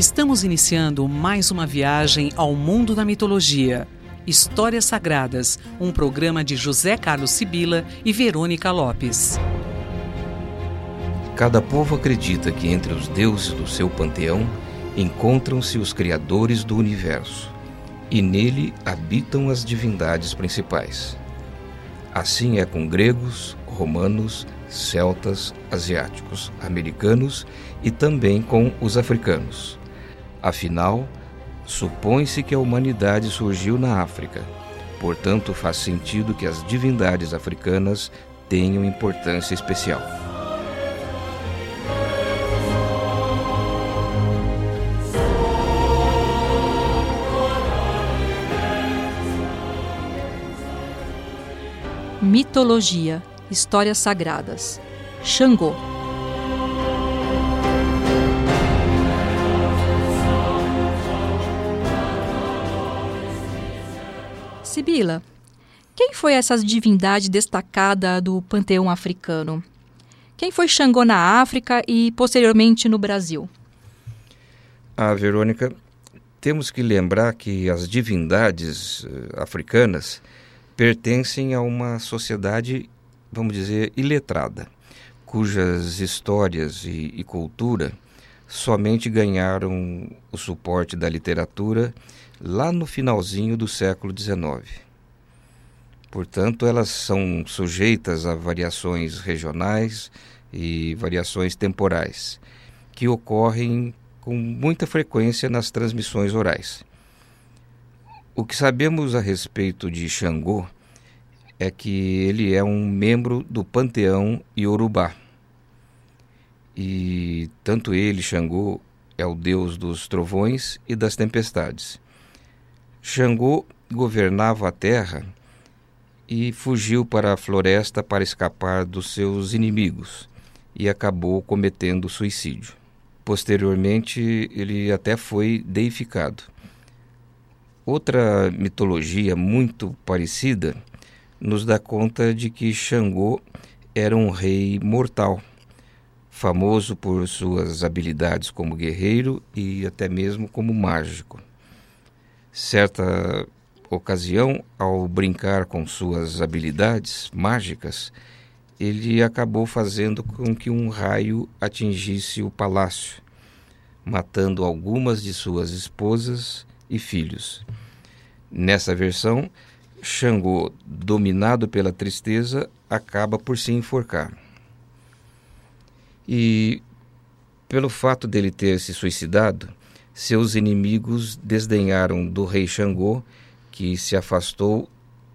Estamos iniciando mais uma viagem ao mundo da mitologia. Histórias Sagradas, um programa de José Carlos Sibila e Verônica Lopes. Cada povo acredita que entre os deuses do seu panteão encontram-se os criadores do universo, e nele habitam as divindades principais. Assim é com gregos, romanos, celtas, asiáticos, americanos e também com os africanos. Afinal, supõe-se que a humanidade surgiu na África. Portanto, faz sentido que as divindades africanas tenham importância especial. Mitologia, Histórias Sagradas. Xangô. Sibila, quem foi essa divindade destacada do panteão africano? Quem foi Xangô na África e posteriormente no Brasil? Verônica, temos que lembrar que as divindades africanas pertencem a uma sociedade, vamos dizer, iletrada, cujas histórias e cultura somente ganharam o suporte da literatura lá no finalzinho do século XIX. Portanto, elas são sujeitas a variações regionais e variações temporais, que ocorrem com muita frequência nas transmissões orais. O que sabemos a respeito de Xangô é que ele é um membro do panteão Iorubá. E tanto ele, Xangô, é o deus dos trovões e das tempestades. Xangô governava a terra e fugiu para a floresta para escapar dos seus inimigos e acabou cometendo suicídio. Posteriormente, ele até foi deificado. Outra mitologia muito parecida nos dá conta de que Xangô era um rei mortal, famoso por suas habilidades como guerreiro e até mesmo como mágico. Certa ocasião, ao brincar com suas habilidades mágicas, ele acabou fazendo com que um raio atingisse o palácio, matando algumas de suas esposas e filhos. Nessa versão, Xangô, dominado pela tristeza, acaba por se enforcar. E, pelo fato dele ter se suicidado, seus inimigos desdenharam do rei Xangô, que se afastou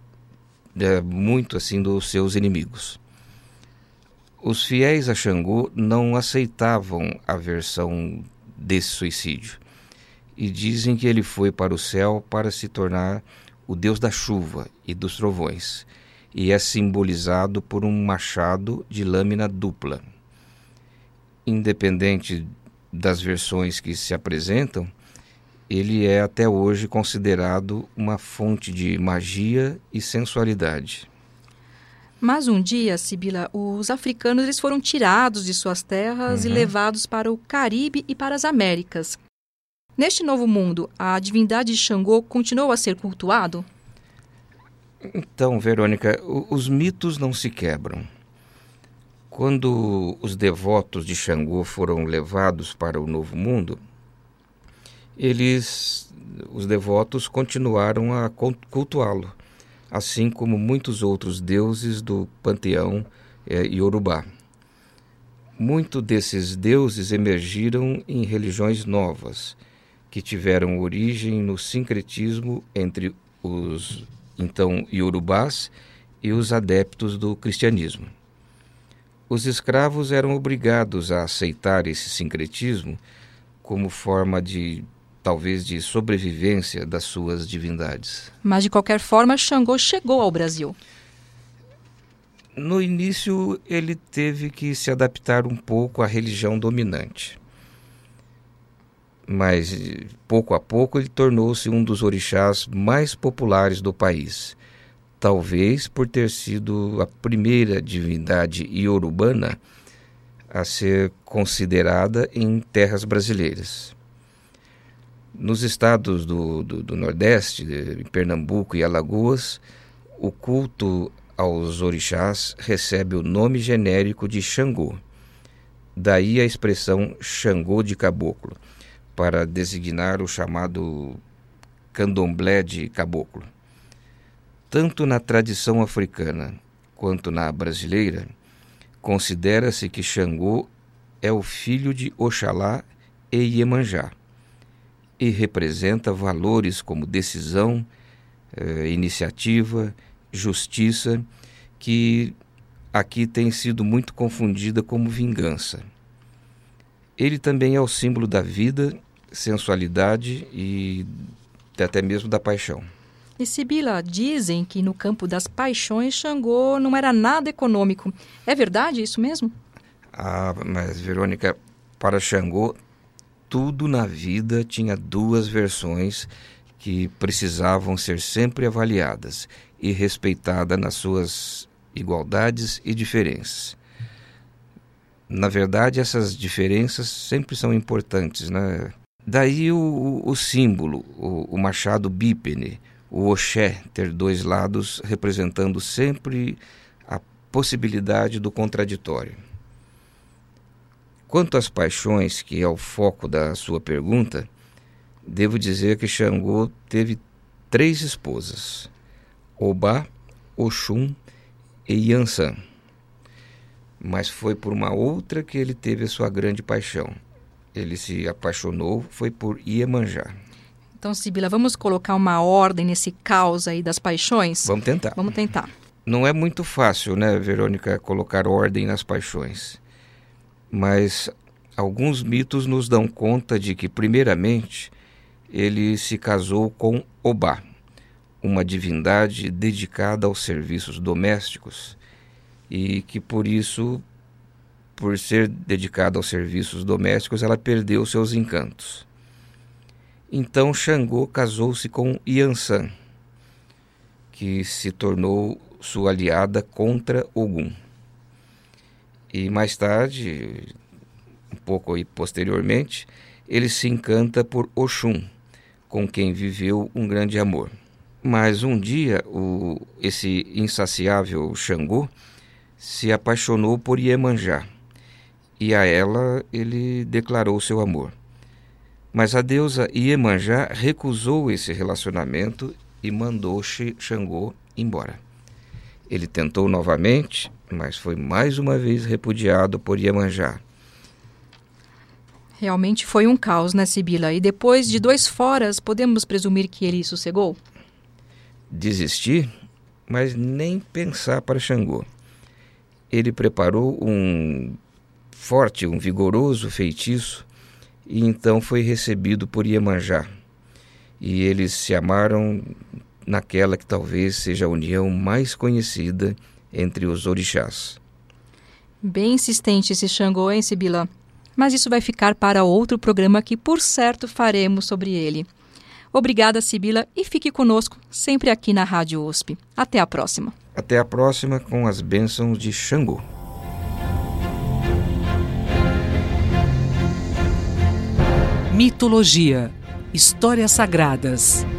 muito assim dos seus inimigos. Os fiéis a Xangô não aceitavam a versão desse suicídio e dizem que ele foi para o céu para se tornar o deus da chuva e dos trovões, e é simbolizado por um machado de lâmina dupla. Independente das versões que se apresentam, ele é até hoje considerado uma fonte de magia e sensualidade. Mas um dia, Sibila, os africanos eles foram tirados de suas terras e levados para o Caribe e para as Américas. Neste novo mundo, a divindade de Xangô continuou a ser cultuado? Então, Verônica, os mitos não se quebram. Quando os devotos de Xangô foram levados para o Novo Mundo, os devotos continuaram a cultuá-lo, assim como muitos outros deuses do panteão Iorubá. Muitos desses deuses emergiram em religiões novas, que tiveram origem no sincretismo entre os, então, Iorubás e os adeptos do cristianismo. Os escravos eram obrigados a aceitar esse sincretismo como forma talvez de sobrevivência das suas divindades. Mas, de qualquer forma, Xangô chegou ao Brasil. No início, ele teve que se adaptar um pouco à religião dominante. Mas, pouco a pouco, ele tornou-se um dos orixás mais populares do país. Talvez por ter sido a primeira divindade iorubana a ser considerada em terras brasileiras. Nos estados do Nordeste, em Pernambuco e Alagoas, o culto aos orixás recebe o nome genérico de Xangô. Daí a expressão Xangô de Caboclo, para designar o chamado candomblé de caboclo. Tanto na tradição africana quanto na brasileira, considera-se que Xangô é o filho de Oxalá e Iemanjá e representa valores como decisão, iniciativa, justiça, que aqui tem sido muito confundida como vingança. Ele também é o símbolo da vida, sensualidade e até mesmo da paixão. E Sibila, dizem que no campo das paixões Xangô não era nada econômico. É verdade isso mesmo? Mas Verônica, para Xangô, tudo na vida tinha duas versões que precisavam ser sempre avaliadas e respeitadas nas suas igualdades e diferenças. Na verdade, essas diferenças sempre são importantes, né? Daí o símbolo, o machado bípene, o oxé, ter dois lados, representando sempre a possibilidade do contraditório. Quanto às paixões, que é o foco da sua pergunta, devo dizer que Xangô teve 3 esposas: Obá, Oxum e Yansan. Mas foi por uma outra que ele teve a sua grande paixão. Ele se apaixonou, foi por Iemanjá. Então, Sibila, vamos colocar uma ordem nesse caos aí das paixões? Vamos tentar. Vamos tentar. Não é muito fácil, né, Verônica, colocar ordem nas paixões. Mas alguns mitos nos dão conta de que, primeiramente, ele se casou com Obá, uma divindade dedicada aos serviços domésticos, e que por isso, por ser dedicada aos serviços domésticos, ela perdeu seus encantos. Então Xangô casou-se com Yansan, que se tornou sua aliada contra Ogum. E mais tarde, um pouco aí posteriormente, ele se encanta por Oxum, com quem viveu um grande amor. Mas um dia, esse insaciável Xangô se apaixonou por Iemanjá, e a ela ele declarou seu amor. Mas a deusa Iemanjá recusou esse relacionamento e mandou Xangô embora. Ele tentou novamente, mas foi mais uma vez repudiado por Iemanjá. Realmente foi um caos, né, Sibila? E depois de 2 foras, podemos presumir que ele sossegou? Desistir, mas nem pensar para Xangô. Ele preparou um vigoroso feitiço e então foi recebido por Iemanjá. E eles se amaram naquela que talvez seja a união mais conhecida entre os orixás. Bem insistente esse Xangô, hein, Sibila? Mas isso vai ficar para outro programa que, por certo, faremos sobre ele. Obrigada, Sibila, e fique conosco sempre aqui na Rádio USP. Até a próxima. Até a próxima com as bênçãos de Xangô. Mitologia, histórias sagradas.